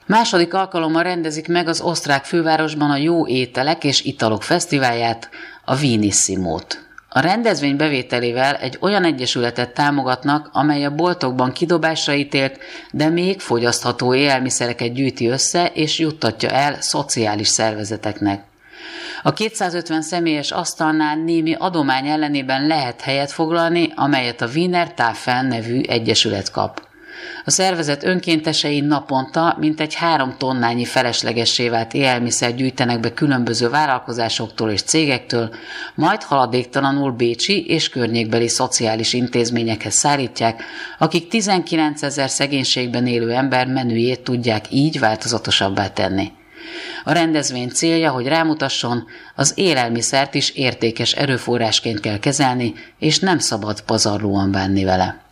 Második alkalommal rendezik meg az osztrák fővárosban a Jó ételek és italok fesztiválját, a Vinissimót. A rendezvény bevételével egy olyan egyesületet támogatnak, amely a boltokban kidobásra ítélt, de még fogyasztható élelmiszereket gyűjti össze és juttatja el szociális szervezeteknek. A 250 személyes asztalnál némi adomány ellenében lehet helyet foglalni, amelyet a Wiener Tafel nevű egyesület kap. A szervezet önkéntesei naponta mintegy 3 tonnányi feleslegessé vált élelmiszer gyűjtenek be különböző vállalkozásoktól és cégektől, majd haladéktalanul bécsi és környékbeli szociális intézményekhez szállítják, akik 19 000 szegénységben élő ember menüjét tudják így változatosabbá tenni. A rendezvény célja, hogy rámutasson, az élelmiszert is értékes erőforrásként kell kezelni, és nem szabad pazarlóan bánni vele.